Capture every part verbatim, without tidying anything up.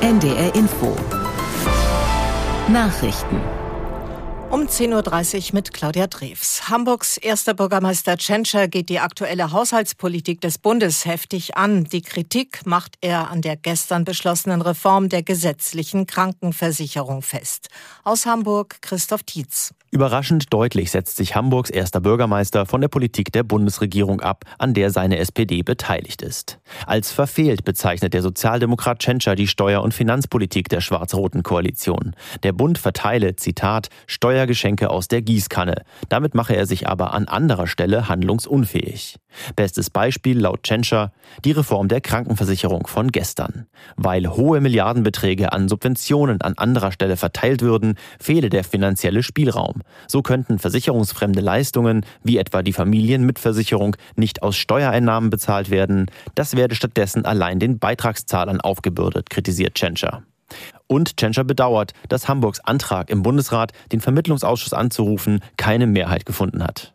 N D R Info Nachrichten um zehn Uhr dreißig mit Claudia Drews. Hamburgs erster Bürgermeister Tschentscher geht die aktuelle Haushaltspolitik des Bundes heftig an. Die Kritik macht er an der gestern beschlossenen Reform der gesetzlichen Krankenversicherung fest. Aus Hamburg Christoph Tietz. Überraschend deutlich setzt sich Hamburgs erster Bürgermeister von der Politik der Bundesregierung ab, an der seine S P D beteiligt ist. Als verfehlt bezeichnet der Sozialdemokrat Tschentscher die Steuer- und Finanzpolitik der schwarz-roten Koalition. Der Bund verteile, Zitat, Steuergeschenke aus der Gießkanne. Damit mache er sich aber an anderer Stelle handlungsunfähig. Bestes Beispiel laut Tschentscher die Reform der Krankenversicherung von gestern. Weil hohe Milliardenbeträge an Subventionen an anderer Stelle verteilt würden, fehle der finanzielle Spielraum. So könnten versicherungsfremde Leistungen, wie etwa die Familienmitversicherung, nicht aus Steuereinnahmen bezahlt werden. Das werde stattdessen allein den Beitragszahlern aufgebürdet, kritisiert Tschentscher. Und Tschentscher bedauert, dass Hamburgs Antrag im Bundesrat, den Vermittlungsausschuss anzurufen, keine Mehrheit gefunden hat.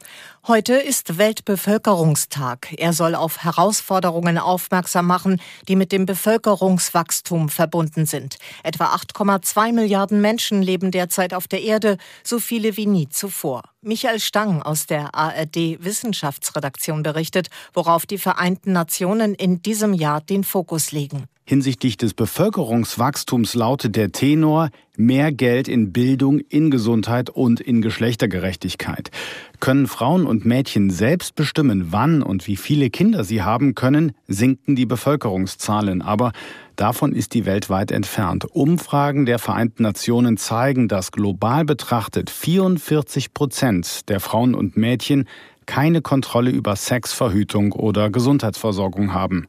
Heute ist Weltbevölkerungstag. Er soll auf Herausforderungen aufmerksam machen, die mit dem Bevölkerungswachstum verbunden sind. Etwa acht Komma zwei Milliarden Menschen leben derzeit auf der Erde, so viele wie nie zuvor. Michael Stang aus der A R D-Wissenschaftsredaktion berichtet, worauf die Vereinten Nationen in diesem Jahr den Fokus legen. Hinsichtlich des Bevölkerungswachstums lautet der Tenor: mehr Geld in Bildung, in Gesundheit und in Geschlechtergerechtigkeit. Können Frauen und Mädchen selbst bestimmen, wann und wie viele Kinder sie haben können, sinken die Bevölkerungszahlen. Aber davon ist die Welt weit entfernt. Umfragen der Vereinten Nationen zeigen, dass global betrachtet vierundvierzig Prozent der Frauen und Mädchen keine Kontrolle über Sex, Verhütung oder Gesundheitsversorgung haben.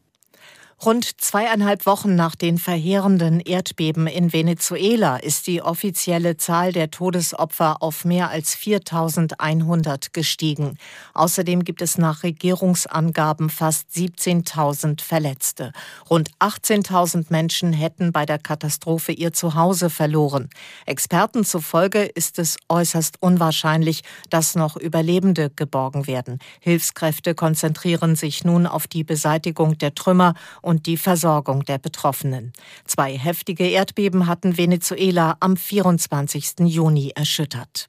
Rund zweieinhalb Wochen nach den verheerenden Erdbeben in Venezuela ist die offizielle Zahl der Todesopfer auf mehr als viertausendeinhundert gestiegen. Außerdem gibt es nach Regierungsangaben fast siebzehntausend Verletzte. Rund achtzehntausend Menschen hätten bei der Katastrophe ihr Zuhause verloren. Experten zufolge ist es äußerst unwahrscheinlich, dass noch Überlebende geborgen werden. Hilfskräfte konzentrieren sich nun auf die Beseitigung der Trümmer und und die Versorgung der Betroffenen. Zwei heftige Erdbeben hatten Venezuela am vierundzwanzigsten Juni erschüttert.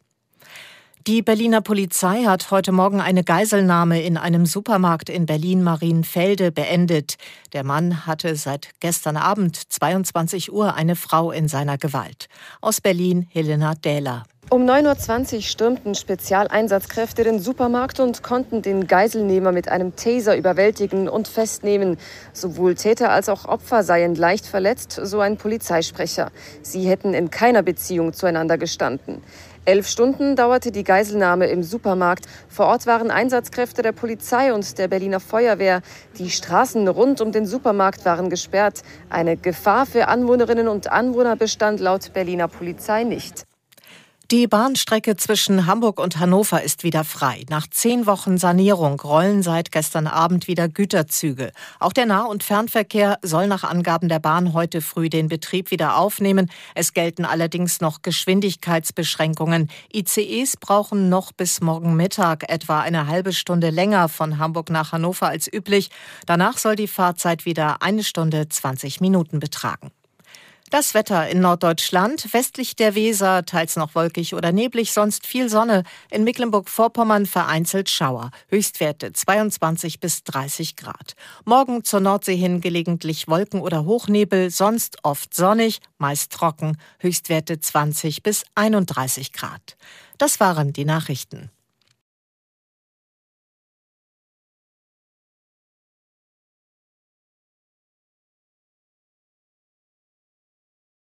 Die Berliner Polizei hat heute Morgen eine Geiselnahme in einem Supermarkt in Berlin-Marienfelde beendet. Der Mann hatte seit gestern Abend zweiundzwanzig Uhr eine Frau in seiner Gewalt. Aus Berlin Helena Dähler. Um neun Uhr zwanzig stürmten Spezialeinsatzkräfte den Supermarkt und konnten den Geiselnehmer mit einem Taser überwältigen und festnehmen. Sowohl Täter als auch Opfer seien leicht verletzt, so ein Polizeisprecher. Sie hätten in keiner Beziehung zueinander gestanden. Elf Stunden dauerte die Geiselnahme im Supermarkt. Vor Ort waren Einsatzkräfte der Polizei und der Berliner Feuerwehr. Die Straßen rund um den Supermarkt waren gesperrt. Eine Gefahr für Anwohnerinnen und Anwohner bestand laut Berliner Polizei nicht. Die Bahnstrecke zwischen Hamburg und Hannover ist wieder frei. Nach zehn Wochen Sanierung rollen seit gestern Abend wieder Güterzüge. Auch der Nah- und Fernverkehr soll nach Angaben der Bahn heute früh den Betrieb wieder aufnehmen. Es gelten allerdings noch Geschwindigkeitsbeschränkungen. I C Es brauchen noch bis morgen Mittag etwa eine halbe Stunde länger von Hamburg nach Hannover als üblich. Danach soll die Fahrzeit wieder eine Stunde zwanzig Minuten betragen. Das Wetter in Norddeutschland, westlich der Weser, teils noch wolkig oder neblig, sonst viel Sonne. In Mecklenburg-Vorpommern vereinzelt Schauer. Höchstwerte zweiundzwanzig bis dreißig Grad. Morgen zur Nordsee hin gelegentlich Wolken oder Hochnebel, sonst oft sonnig, meist trocken. Höchstwerte zwanzig bis einunddreißig Grad. Das waren die Nachrichten.